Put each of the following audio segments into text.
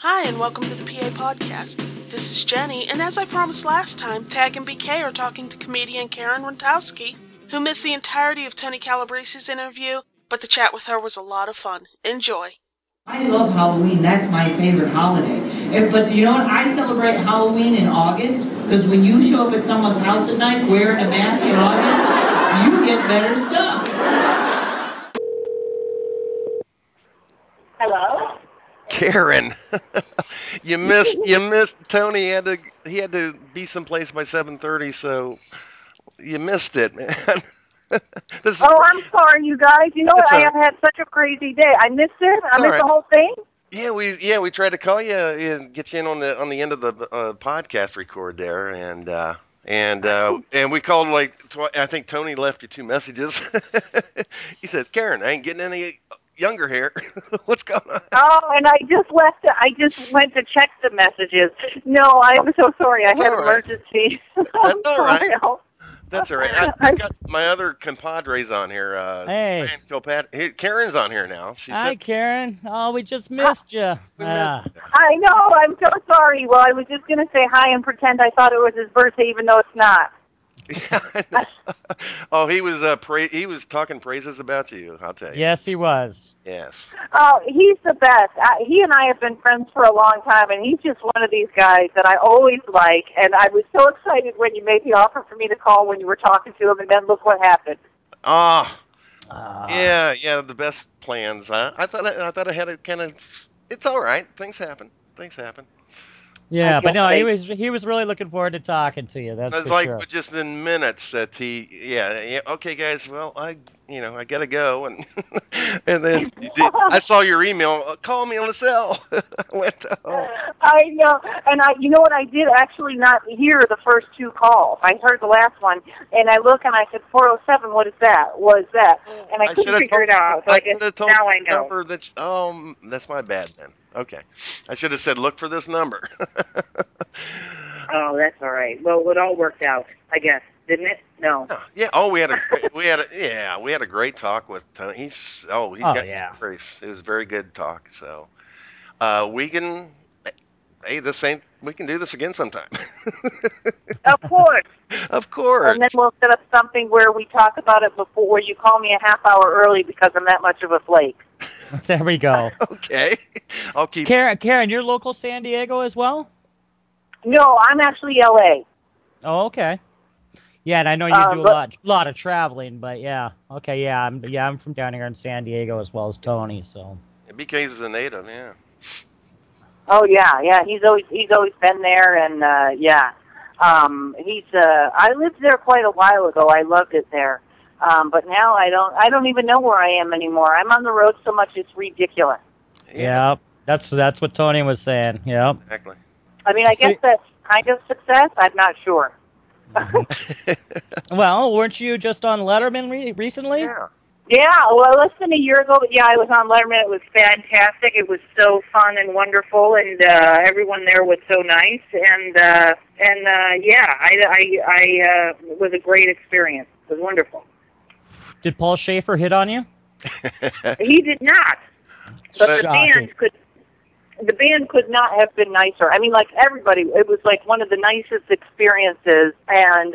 Hi, and welcome to the PA Podcast. This is Jenny, and as I promised last time, Tag and BK are talking to comedian Karen Rentowski, who missed the entirety of Tony Calabrese's interview, but the chat with her was a lot of fun. Enjoy. I love Halloween. That's my favorite holiday. But you know what? I celebrate Halloween in August because when you show up at someone's house at night wearing a mask in August, you get better stuff. Hello? Karen, you missed Tony. He had to be someplace by 7:30, so you missed it, man. I'm sorry, you guys. You know what? I have had such a crazy day. I missed it. I missed the whole thing. Yeah, we tried to call you and get you in on the end of the podcast record there, and we called I think Tony left you 2 messages. He said, "Karen, I ain't getting any younger here." What's going on? Oh, and I just left it. I just went to check the messages. No, I'm so sorry. I had an emergency. That's all right. That's all right. I got my other compadres on here. Hey. Karen's on here now. Hi, Karen. Oh, we just missed you. I know. I'm so sorry. Well, I was just going to say hi and pretend I thought it was his birthday, even though it's not. Yeah, oh, he was talking praises about you, I'll tell you. Yes, he was. Yes. Oh, he's the best. He and I have been friends for a long time, and he's just one of these guys that I always like, and I was so excited when you made the offer for me to call when you were talking to him, and then look what happened. Yeah, the best plans. I thought I had it kind of. It's all right. Things happen. Yeah, but no, he was really looking forward to talking to you. That's for sure. Just in minutes that okay, guys. Well, I gotta go, and and then I saw your email. Call me on the cell. I went. Oh. I know, and you know what? I did actually not hear the first 2 calls. I heard the last one, and I look and I said 407. What is that? What is that? And I couldn't figure it out. So now I know. That's my bad then. Okay, I should have said look for this number. Oh, that's all right. Well, it all worked out, I guess, didn't it? No. Yeah. Oh, we had a great talk with Tony. He's got some grace. It was a very good talk. So, we can do this again sometime. Of course. Of course. And then we'll set up something where we talk about it before you call me a half hour early because I'm that much of a flake. There we go. Okay. I'll keep. Karen, you're local San Diego as well? No, I'm actually LA. Oh, okay. Yeah, and I know you do a lot of traveling, but yeah. Okay, yeah, I'm from down here in San Diego as well as Tony, so. BK's a native, yeah. Oh yeah, he's always been there, and I lived there quite a while ago. I loved it there. But now I don't even know where I am anymore. I'm on the road so much it's ridiculous. Yeah, that's what Tony was saying. Yeah. Exactly. I mean, I guess that's kind of success. I'm not sure. Well, weren't you just on Letterman recently? Yeah. Yeah, well, less than a year ago, but yeah, I was on Letterman. It was fantastic. It was so fun and wonderful, and everyone there was so nice, and it was a great experience. It was wonderful. Did Paul Schaefer hit on you? He did not. But the band could not have been nicer. I mean, like everybody, it was like one of the nicest experiences. And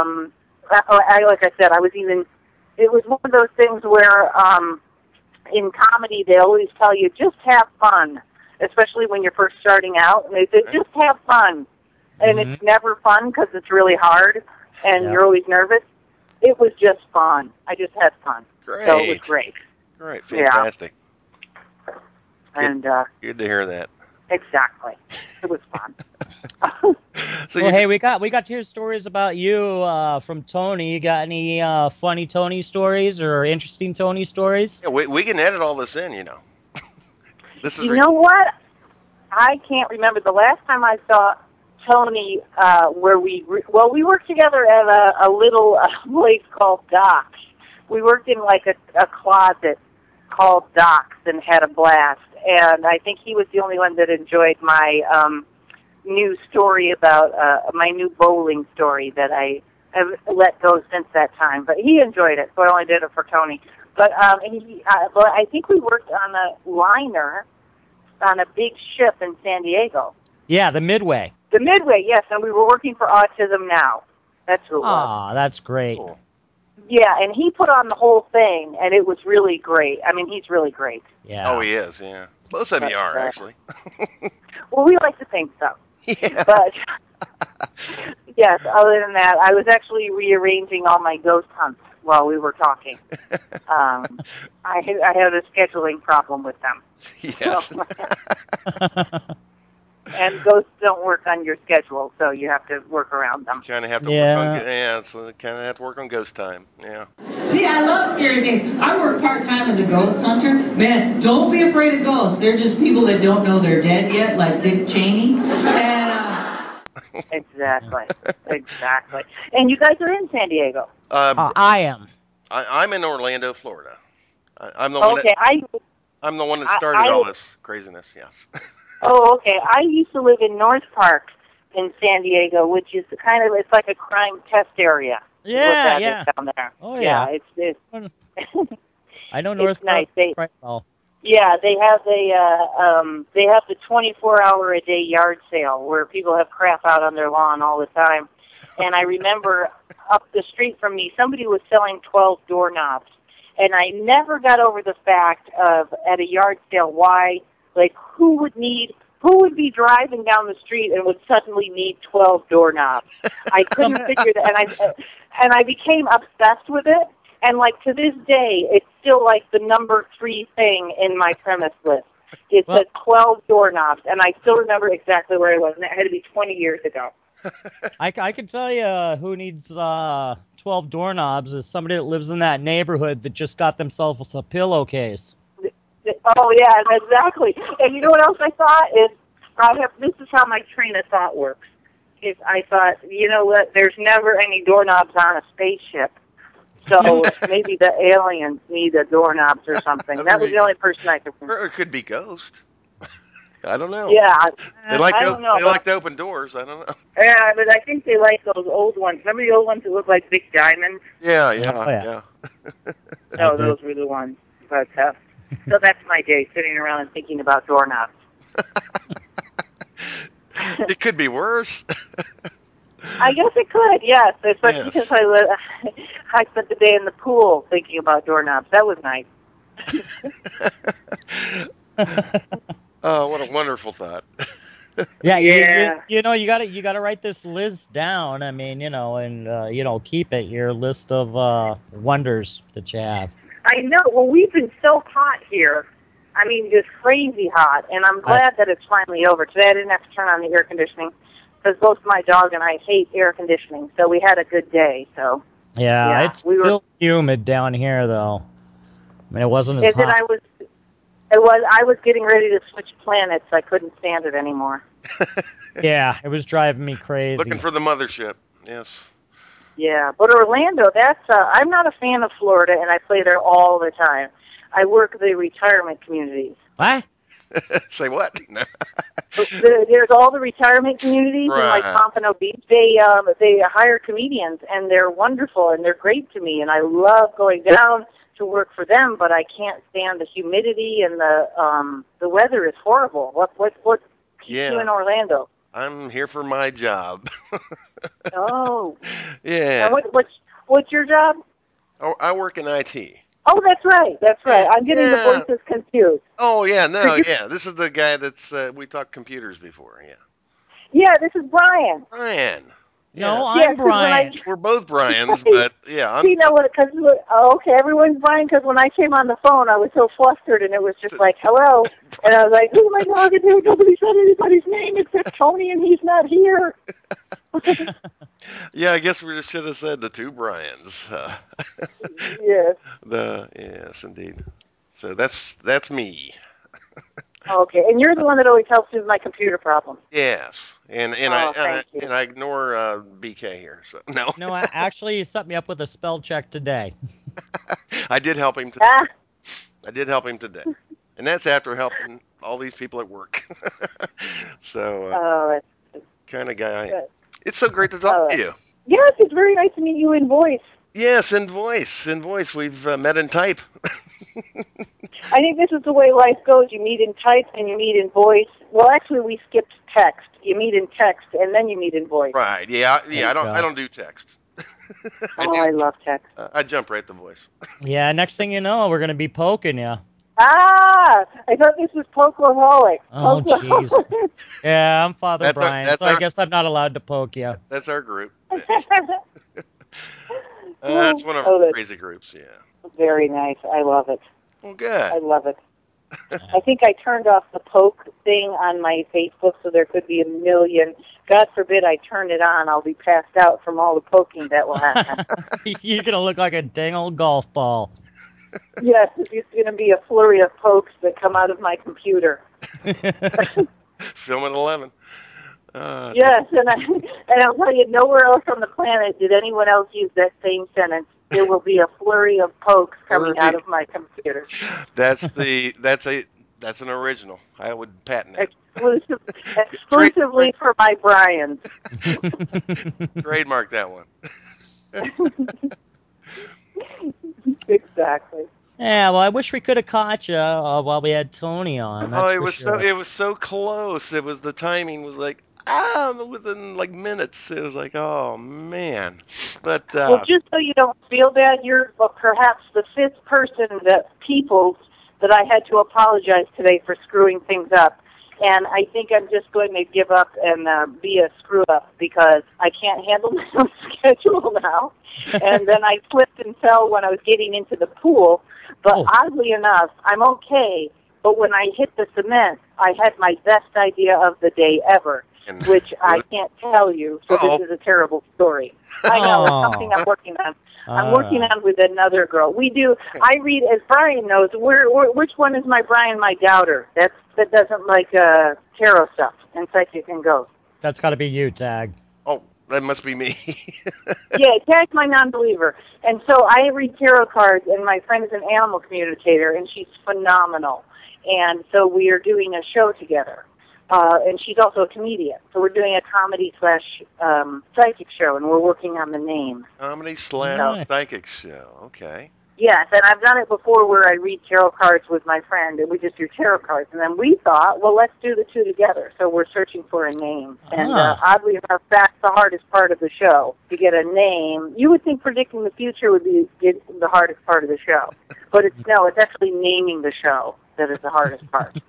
it was one of those things where in comedy they always tell you just have fun, especially when you're first starting out. And they say just have fun, and it's never fun because it's really hard and you're always nervous. It was just fun. I just had fun. Great. So it was great. Great. Fantastic. Yeah. And good to hear that. Exactly. It was fun. Hey, we got to hear stories about you from Tony. You got any funny Tony stories or interesting Tony stories? Yeah, we can edit all this in, This is. You know what? I can't remember the last time I saw Tony where we worked together at a little place called Doc's. We worked in like a closet called Doc's and had a blast. And I think he was the only one that enjoyed my new story about my new bowling story that I have let go since that time. But he enjoyed it, so I only did it for Tony. But I think we worked on a liner on a big ship in San Diego. Yeah, the Midway. The Midway, yes, and we were working for Autism Now. That's who it was. Aw, that's great. Cool. Yeah, and he put on the whole thing, and it was really great. I mean, he's really great. Yeah. Oh, he is, yeah. Both of you are, actually. Well, we like to think so. Yeah. But, yes, other than that, I was actually rearranging all my ghost hunts while we were talking. I had a scheduling problem with them. Yes. And ghosts don't work on your schedule, so you have to work around them. Kind of have to have to work on ghost time. Yeah. See, I love scary things. I work part-time as a ghost hunter. Man, don't be afraid of ghosts. They're just people that don't know they're dead yet, like Dick Cheney. And, Exactly. And you guys are in San Diego. I am. I'm in Orlando, Florida. I'm the one. Okay, I'm the one that started all this craziness. Yes. Oh, okay. I used to live in North Park in San Diego, which is it's like a crime test area. Yeah, yeah. Down there. Oh, yeah. It's I know North it's nice. Park right well. Yeah, they have the 24-hour-a-day yard sale where people have crap out on their lawn all the time. And I remember up the street from me, somebody was selling 12 doorknobs. And I never got over the fact of, at a yard sale, why, like, who would be driving down the street and would suddenly need 12 doorknobs? I couldn't figure that, and I became obsessed with it. And, like, to this day, it's still, like, the number 3 thing in my premise list. It says 12 doorknobs, and I still remember exactly where I was, and that had to be 20 years ago. I can tell you who needs 12 doorknobs is somebody that lives in that neighborhood that just got themselves a pillowcase. Oh, yeah, exactly. And you know what else I thought is, this is how my train of thought works. Is I thought, you know what, there's never any doorknobs on a spaceship. So maybe the aliens need a doorknobs or something. That was the only person I could think of. Or it could be Ghost. I don't know. Yeah. They like I to, don't know, they like to open doors. I don't know. Yeah, but I think they like those old ones. Remember the old ones that look like big diamonds? Yeah. No, those were the ones. But, so that's my day, sitting around and thinking about doorknobs. It could be worse. I guess it could, yes. Especially because I spent the day in the pool thinking about doorknobs. That was nice. Oh, what a wonderful thought. Yeah. Yeah. You gotta write this list down. I mean, and keep it your list of wonders that you have. I know. Well, we've been so hot here. I mean, just crazy hot, and I'm glad that it's finally over. Today I didn't have to turn on the air conditioning because both my dog and I hate air conditioning, so we had a good day. So yeah, it's still humid down here, though. I mean, it wasn't as hot. I was getting ready to switch planets. I couldn't stand it anymore. Yeah, it was driving me crazy. Looking for the mothership. Yes. Yeah, but Orlando, I'm not a fan of Florida, and I play there all the time. I work the retirement communities. What? Say what? No. There's all the retirement communities in like Right. Pompano Beach. They hire comedians, and they're wonderful, and they're great to me, and I love going down to work for them. But I can't stand the humidity, and the weather is horrible. What keeps you in Orlando? I'm here for my job. Oh. Yeah. And what's your job? Oh, I work in IT. Oh, that's right. I'm getting the voices confused. Oh, yeah, no, yeah. This is the guy that's, we talked computers before, yeah. Yeah, this is Brian. Brian. No, Yeah. I'm Brian. We're both Brians, but, yeah. You know what, okay, everyone's Brian, because when I came on the phone, I was so flustered, and it was just like, hello. And I was like, who am I talking to? Nobody said anybody's name except Tony, and he's not here. Yeah, I guess we just should have said the two Brians. Yes. Yes, indeed. So that's me. Okay, and you're the one that always helps me with my computer problem. Yes, and thank you. I ignore BK here. So no. No, actually, you set me up with a spell check today. I did help him today. Ah. I did help him today, and that's after helping all these people at work. So kind of guy I am. Good. It's so great to talk to you. Yes, it's very nice to meet you in voice. Yes, in voice. We've met in type. I think this is the way life goes. You meet in type and you meet in voice. Well, actually, we skipped text. You meet in text and then you meet in voice. Right. Yeah. I don't do text. I love text. I jump right to voice. Yeah, next thing you know, we're going to be poking you. Ah, I thought this was Pokeaholic. Oh, jeez. Yeah, I'm Father Brian, I guess I'm not allowed to poke you. That's our group. That's one of our crazy groups, yeah. Very nice. I love it. Well, good. I love it. I think I turned off the poke thing on my Facebook so there could be a million. God forbid I turn it on. I'll be passed out from all the poking that will happen. You're going to look like a dang old golf ball. Yes, it's going to be a flurry of pokes that come out of my computer. Film at 11. Yes, and I'll tell you, nowhere else on the planet did anyone else use that same sentence. There will be a flurry of pokes coming out of my computer. That's an original. I would patent it. Exclusively for my Brians. Trademark that one. Exactly. Yeah, well, I wish we could have caught you while we had Tony on. It was so close. It was the timing was like within like minutes. It was like, oh man. But well, just so you don't feel bad, you're perhaps the fifth person that I had to apologize today for screwing things up. And I think I'm just going to give up and be a screw-up because I can't handle my own schedule now. And then I slipped and fell when I was getting into the pool. But oddly enough, I'm okay. But when I hit the cement, I had my best idea of the day ever, which I can't tell you. So this is a terrible story. I know, it's something I'm working on. I'm working on with another girl. I read, as Brian knows, which one is my Brian, my doubter? That doesn't like tarot stuff and psychic and ghost. That's got to be you, Tag. Oh, that must be me. Yeah, Tag's my non-believer. And so I read tarot cards, and my friend is an animal communicator, and she's phenomenal. And so we are doing a show together. And she's also a comedian. So we're doing a comedy/psychic show, and we're working on the name. Comedy/psychic show, okay. Yes, and I've done it before where I read tarot cards with my friend, and we just do tarot cards. And then we thought, well, let's do the two together. So we're searching for a name. And oddly enough, that's the hardest part of the show, to get a name. You would think predicting the future would be the hardest part of the show. But it's actually naming the show that is the hardest part.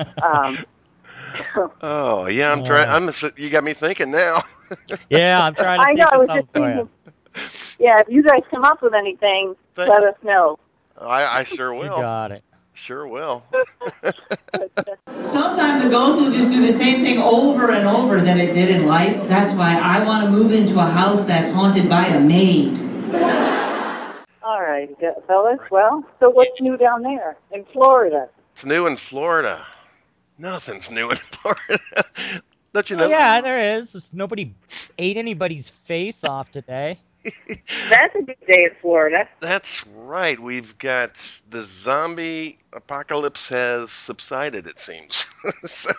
Oh, yeah, I'm trying. You got me thinking now. Yeah, I'm trying to think of something for you. Yeah, if you guys come up with anything, let us know. I sure will. You got it. Sure will. Sometimes a ghost will just do the same thing over and over that it did in life. That's why I want to move into a house that's haunted by a maid. All right, fellas. Well, so what's new down there in Florida? It's new in Florida. Nothing's new in Florida. Don't you know? Yeah, there is. Nobody ate anybody's face off today. That's a good day in Florida. That's right. We've got the zombie apocalypse has subsided, it seems. So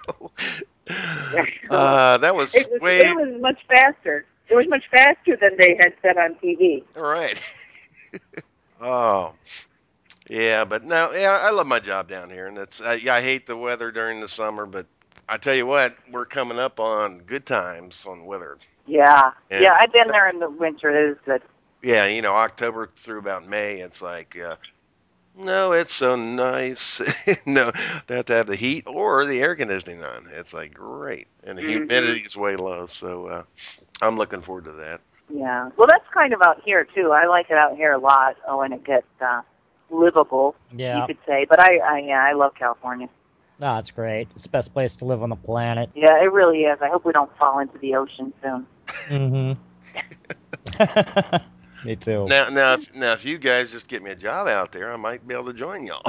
that was it was much faster. It was much faster than they had said on TV. Right. Oh. Yeah, but no, I love my job down here, and I hate the weather during the summer, but I tell you what, we're coming up on good times on weather. Yeah, I've been there in the winter. It is good. Yeah, October through about May, it's like, no, it's so nice. No, they have to have the heat or the air conditioning on. It's like great, and the humidity is way low, so I'm looking forward to that. Yeah, well, that's kind of out here too. I like it out here a lot when it gets livable, you could say. But I love California. No, it's great. It's the best place to live on the planet. Yeah, it really is. I hope we don't fall into the ocean soon. Mm-hmm. Me too. Now, if you guys just get me a job out there, I might be able to join y'all.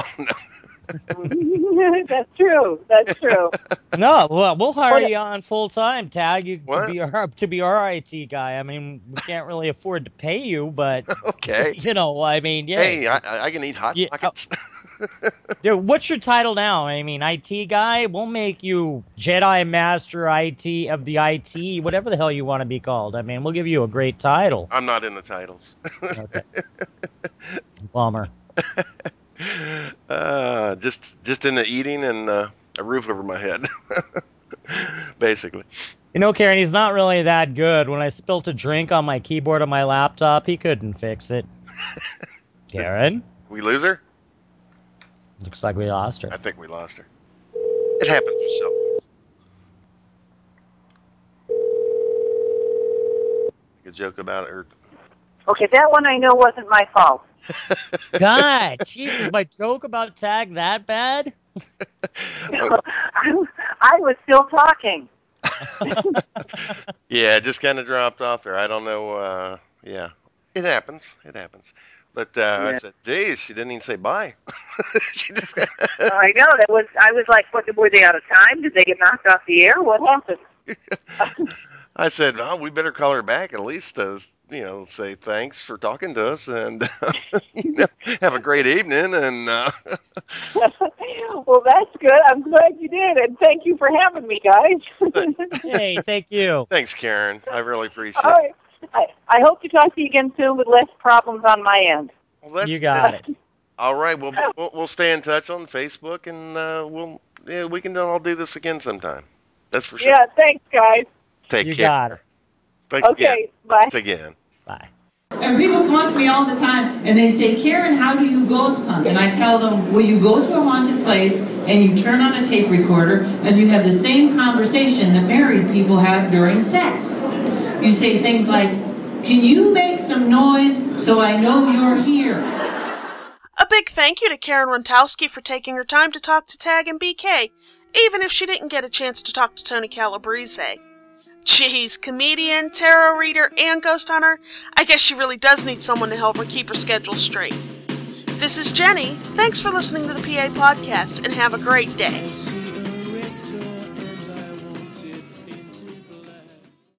That's true. No, well, we'll hire you on full time, Tag. To be our IT guy. I mean, we can't really afford to pay you, but okay. I mean, yeah. Hey, I can eat hot pockets. Dude, what's your title now? I mean, IT guy. We'll make you Jedi Master IT of the IT, whatever the hell you want to be called. I mean, we'll give you a great title. I'm not in the titles. Okay. Bummer. just in the eating and a roof over my head, basically. You know, Karen, he's not really that good. When I spilt a drink on my keyboard on my laptop, he couldn't fix it. Karen? We lose her? Looks like we lost her. I think we lost her. It happens with cell phones. Make a joke about it. Or... Okay, that one I know wasn't my fault. God, Jesus, my joke about tag that bad? I was still talking. Yeah, it just kind of dropped off there. I don't know. Yeah, it happens. It happens. But Yeah. I said, geez, she didn't even say bye. She just... I know, I was like, what, were they out of time? Did they get knocked off the air? What happened? I said, oh, we better call her back at least to, say thanks for talking to us and have a great evening. And Well, that's good. I'm glad you did, and thank you for having me, guys. Hey, thank you. Thanks, Karen. I really appreciate All it. right. I hope to talk to you again soon with less problems on my end. Well, You got it. All right. We'll stay in touch on Facebook, and we can all do this again sometime. That's for sure. Yeah, thanks, guys. Take You care. got her. Thanks Okay, again. bye. Thanks again. Bye. And people come up to me all the time and they say, Karen, how do you ghost hunt? And I tell them, well, you go to a haunted place and you turn on a tape recorder and you have the same conversation that married people have during sex. You say things like, can you make some noise so I know you're here? A big thank you to Karen Runtowski for taking her time to talk to Tag and BK, even if she didn't get a chance to talk to Tony Calabrese. Geez, comedian, tarot reader, and ghost hunter, I guess she really does need someone to help her keep her schedule straight. This is Jenny. Thanks for listening to the PA Podcast, and have a great day.